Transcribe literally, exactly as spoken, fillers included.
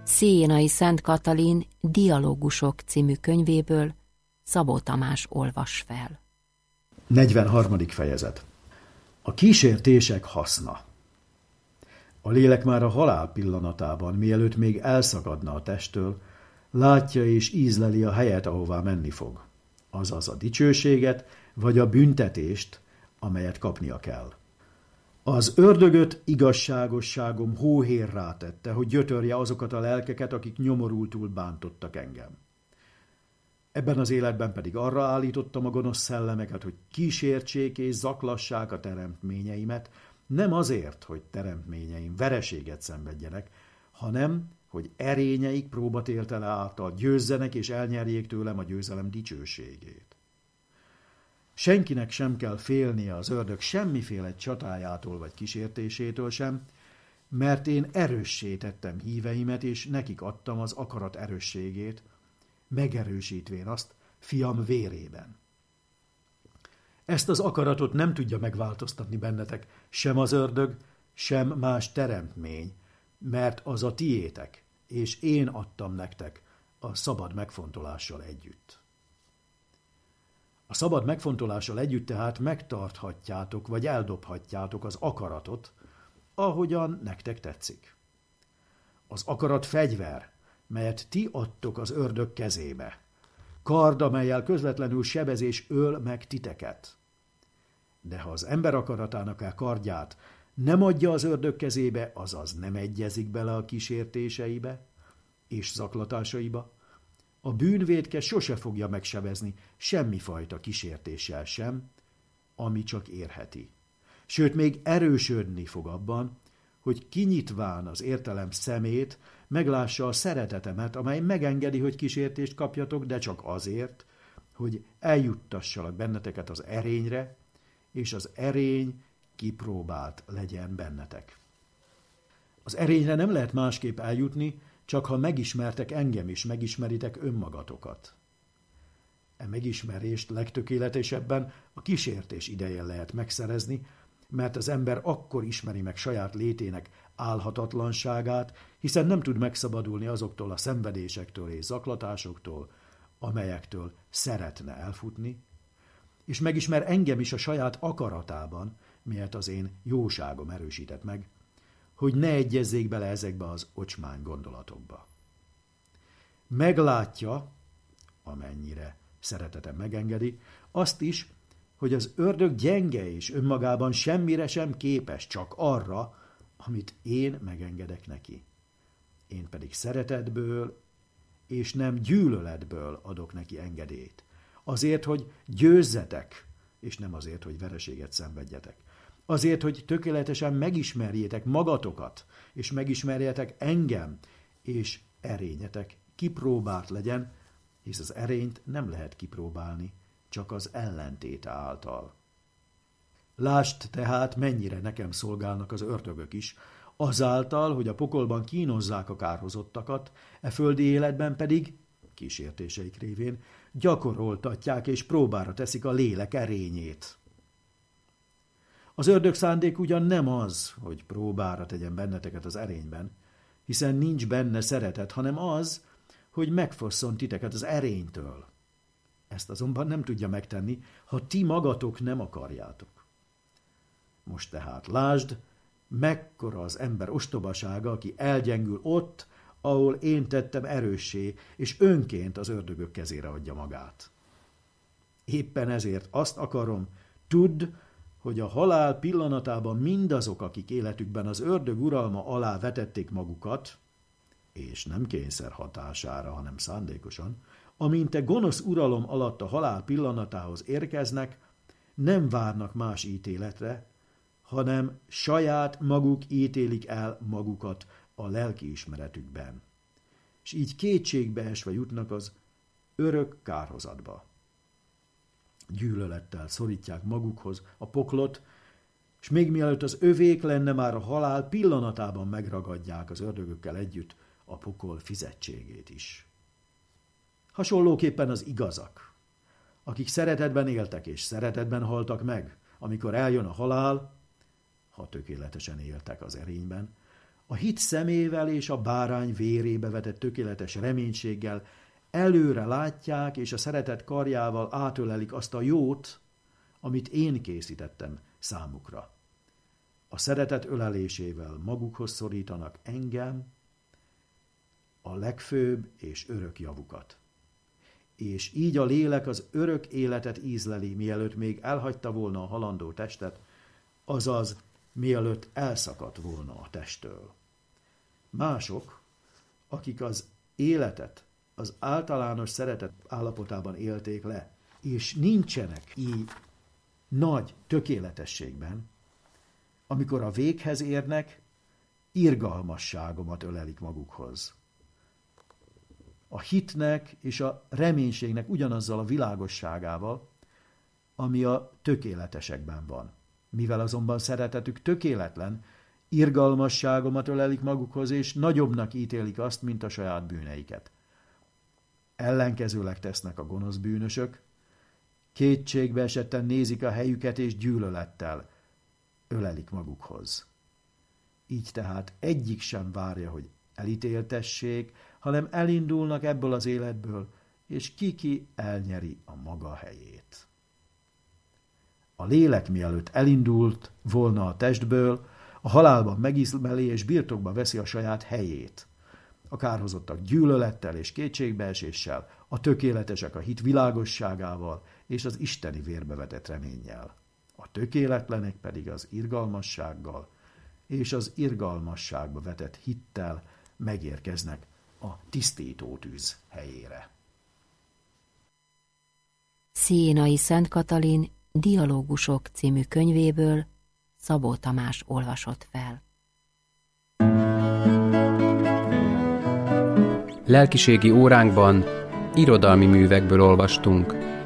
Szénai Szent Katalin Dialógusok című könyvéből Szabó Tamás olvas fel. negyvenharmadik fejezet. A kísértések haszna. A lélek már a halál pillanatában, mielőtt még elszakadna a testtől, látja és ízleli a helyet, ahová menni fog, azaz a dicsőséget vagy a büntetést, amelyet kapnia kell. Az ördögöt igazságosságom hóhérrá tette, hogy gyötörje azokat a lelkeket, akik nyomorultul bántottak engem. Ebben az életben pedig arra állítottam a gonosz szellemeket, hogy kísértsék és zaklassák a teremtményeimet, nem azért, hogy teremtményeim vereséget szenvedjenek, hanem, hogy erényeik próbatétele által győzzenek és elnyerjék tőlem a győzelem dicsőségét. Senkinek sem kell félnie az ördög semmiféle csatájától vagy kísértésétől sem, mert én erőssé tettem híveimet, és nekik adtam az akarat erősségét, megerősítvén azt fiam vérében. Ezt az akaratot nem tudja megváltoztatni bennetek sem az ördög, sem más teremtmény, mert az a tiétek, és én adtam nektek a szabad megfontolással együtt. A szabad megfontolással együtt tehát megtarthatjátok, vagy eldobhatjátok az akaratot, ahogyan nektek tetszik. Az akarat fegyver, melyet ti adtok az ördög kezébe. Kard, amellyel közvetlenül sebez és öl meg titeket. De ha az ember akaratának a kardját nem adja az ördög kezébe, azaz nem egyezik bele a kísértéseibe és zaklatásaiba, a bűnvédke sose fogja megsebezni semmifajta kísértéssel sem, ami csak érheti. Sőt, még erősödni fog abban, hogy kinyitván az értelem szemét, meglássa a szeretetemet, amely megengedi, hogy kísértést kapjatok, de csak azért, hogy eljuttassalak benneteket az erényre, és az erény kipróbált legyen bennetek. Az erényre nem lehet másképp eljutni, csak ha megismertek engem is, megismeritek önmagatokat. E megismerést legtökéletesebben a kísértés idején lehet megszerezni, mert az ember akkor ismeri meg saját létének álhatatlanságát, hiszen nem tud megszabadulni azoktól a szenvedésektől és zaklatásoktól, amelyektől szeretne elfutni, és megismer engem is a saját akaratában, miért az én jóságom erősített meg, hogy ne egyezzék bele ezekbe az ocsmány gondolatokba. Meglátja, amennyire szeretetem megengedi, azt is, hogy az ördög gyenge és önmagában semmire sem képes, csak arra, amit én megengedek neki. Én pedig szeretetből és nem gyűlöletből adok neki engedélyt. Azért, hogy győzzetek, és nem azért, hogy vereséget szenvedjetek. Azért, hogy tökéletesen megismerjétek magatokat, és megismerjetek engem, és erényetek kipróbált legyen, hisz az erényt nem lehet kipróbálni, csak az ellentéte által. Lásd tehát, mennyire nekem szolgálnak az ördögök is, azáltal, hogy a pokolban kínozzák a kárhozottakat, e földi életben pedig, kísértéseik révén, gyakoroltatják és próbára teszik a lélek erényét. Az ördög szándék ugyan nem az, hogy próbára tegyen benneteket az erényben, hiszen nincs benne szeretet, hanem az, hogy megfosszon titeket az erénytől. Ezt azonban nem tudja megtenni, ha ti magatok nem akarjátok. Most tehát lásd, mekkora az ember ostobasága, aki elgyengül ott, ahol én tettem erőssé, és önként az ördögök kezére adja magát. Éppen ezért azt akarom, tudd, hogy a halál pillanatában mindazok, akik életükben az ördög uralma alá vetették magukat, és nem kényszer hatására, hanem szándékosan, amint te gonosz uralom alatt a halál pillanatához érkeznek, nem várnak más ítéletre, hanem saját maguk ítélik el magukat a lelkiismeretükben. És így kétségbe esve jutnak az örök kárhozatba. Gyűlölettel szorítják magukhoz a poklot, és még mielőtt az övék lenne, már a halál pillanatában megragadják az ördögökkel együtt a pokol fizetségét is. Hasonlóképpen az igazak, akik szeretetben éltek és szeretetben haltak meg, amikor eljön a halál, ha tökéletesen éltek az erényben, A hit szemével és a bárány vérébe vetett tökéletes reménységgel előre látják, és a szeretet karjával átölelik azt a jót, amit én készítettem számukra. A szeretet ölelésével magukhoz szorítanak engem, a legfőbb és örök javukat. És így a lélek az örök életet ízleli, mielőtt még elhagyta volna a halandó testet, azaz mielőtt elszakadt volna a testtől. Mások, akik az életet az általános szeretet állapotában élték le, és nincsenek így nagy tökéletességben, amikor a véghez érnek, irgalmasságomat ölelik magukhoz. A hitnek és a reménységnek ugyanazzal a világosságával, ami a tökéletesekben van. Mivel azonban szeretetük tökéletlen, irgalmasságomat ölelik magukhoz, és nagyobbnak ítélik azt, mint a saját bűneiket. Ellenkezőleg tesznek a gonosz bűnösök, kétségbe esetten nézik a helyüket, és gyűlölettel ölelik magukhoz. Így tehát egyik sem várja, hogy elítéltessék, hanem elindulnak ebből az életből, és ki-ki elnyeri a maga helyét. A lélek mielőtt elindult volna a testből, a halálban megizmeli és birtokba veszi a saját helyét. A kárhozottak gyűlölettel és kétségbeeséssel, a tökéletesek a hit világosságával és az isteni vérbe vetett reménnyel. A tökéletlenek pedig az irgalmassággal és az irgalmasságba vetett hittel megérkeznek a tisztító tűz helyére. Sziénai Szent Katalin Dialógusok című könyvéből Szabó Tamás olvasott fel. Lelkiségi óránkban irodalmi művekből olvastunk.